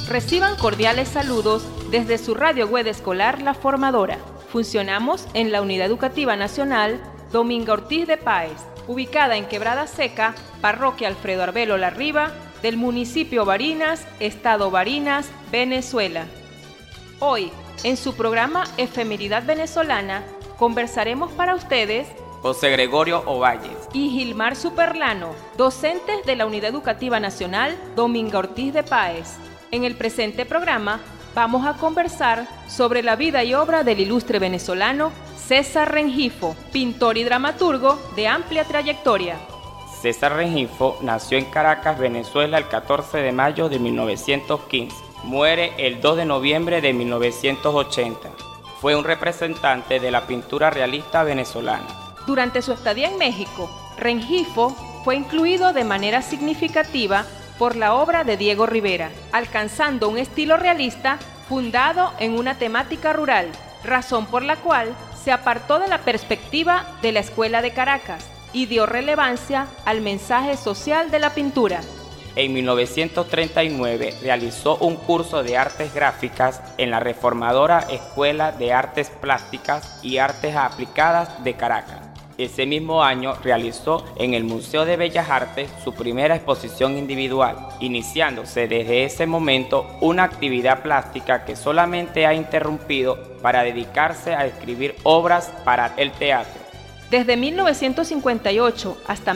Reciban cordiales saludos desde su radio web escolar La Formadora. Funcionamos en la Unidad Educativa Nacional Dominga Ortiz de Páez, ubicada en Quebrada Seca, Parroquia Alfredo Arbelo Larriba, del municipio Barinas, Estado Barinas, Venezuela. Hoy, en su programa Efemeridad Venezolana, conversaremos para ustedes José Gregorio Ovalles y Gilmar Superlano, docentes de la Unidad Educativa Nacional Dominga Ortiz de Páez. En el presente programa vamos a conversar sobre la vida y obra del ilustre venezolano César Rengifo, pintor y dramaturgo de amplia trayectoria. César Rengifo nació en Caracas, Venezuela, el 14 de mayo de 1915. Muere el 2 de noviembre de 1980. Fue un representante de la pintura realista venezolana. Durante su estadía en México, Rengifo fue incluido de manera significativa por la obra de Diego Rivera, alcanzando un estilo realista fundado en una temática rural, razón por la cual se apartó de la perspectiva de la Escuela de Caracas y dio relevancia al mensaje social de la pintura. En 1939 realizó un curso de artes gráficas en la reformadora Escuela de Artes Plásticas y Artes Aplicadas de Caracas. Ese mismo año realizó en el Museo de Bellas Artes su primera exposición individual, iniciándose desde ese momento una actividad plástica que solamente ha interrumpido para dedicarse a escribir obras para el teatro. Desde 1958 hasta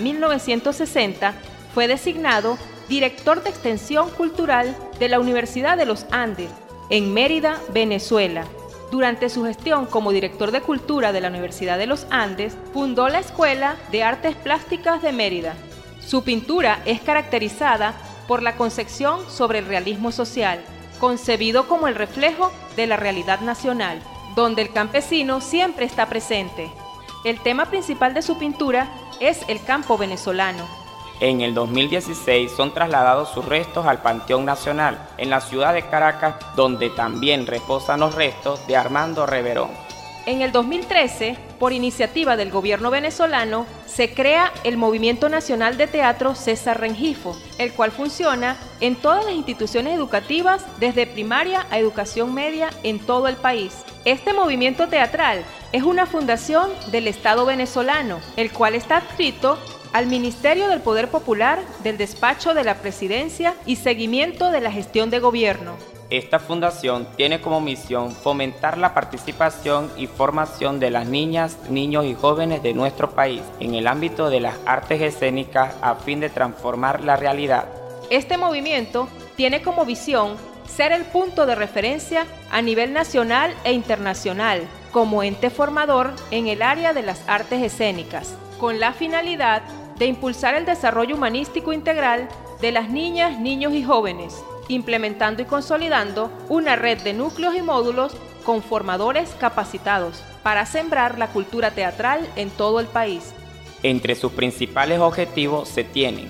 1960 fue designado director de Extensión Cultural de la Universidad de los Andes, en Mérida, Venezuela. Durante su gestión como director de Cultura de la Universidad de los Andes, fundó la Escuela de Artes Plásticas de Mérida. Su pintura es caracterizada por la concepción sobre el realismo social, concebido como el reflejo de la realidad nacional, donde el campesino siempre está presente. El tema principal de su pintura es el campo venezolano. En el 2016 son trasladados sus restos al Panteón Nacional, en la ciudad de Caracas, donde también reposan los restos de Armando Reverón. En el 2013, por iniciativa del gobierno venezolano, se crea el Movimiento Nacional de Teatro César Rengifo, el cual funciona en todas las instituciones educativas, desde primaria a educación media en todo el país. Este movimiento teatral es una fundación del Estado venezolano, el cual está adscrito al Ministerio del Poder Popular del Despacho de la Presidencia y Seguimiento de la Gestión de Gobierno. Esta fundación tiene como misión fomentar la participación y formación de las niñas, niños y jóvenes de nuestro país en el ámbito de las artes escénicas a fin de transformar la realidad. Este movimiento tiene como visión ser el punto de referencia a nivel nacional e internacional como ente formador en el área de las artes escénicas, con la finalidad de impulsar el desarrollo humanístico integral de las niñas, niños y jóvenes, implementando y consolidando una red de núcleos y módulos con formadores capacitados para sembrar la cultura teatral en todo el país. Entre sus principales objetivos se tienen: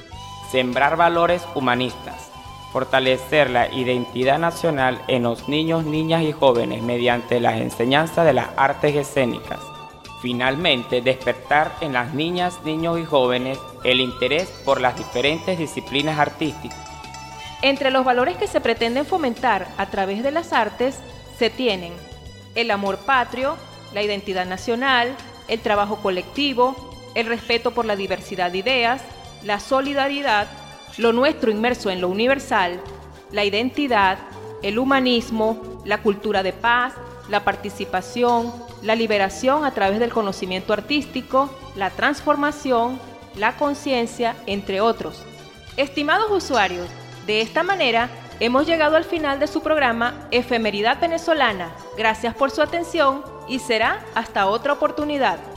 sembrar valores humanistas, fortalecer la identidad nacional en los niños, niñas y jóvenes mediante las enseñanzas de las artes escénicas. Finalmente, despertar en las niñas, niños y jóvenes el interés por las diferentes disciplinas artísticas. Entre los valores que se pretenden fomentar a través de las artes se tienen el amor patrio, la identidad nacional, el trabajo colectivo, el respeto por la diversidad de ideas, la solidaridad, lo nuestro inmerso en lo universal, la identidad, el humanismo, la cultura de paz, la participación, la liberación a través del conocimiento artístico, la transformación, la conciencia, entre otros. Estimados usuarios, de esta manera hemos llegado al final de su programa Efemeridad Venezolana. Gracias por su atención y será hasta otra oportunidad.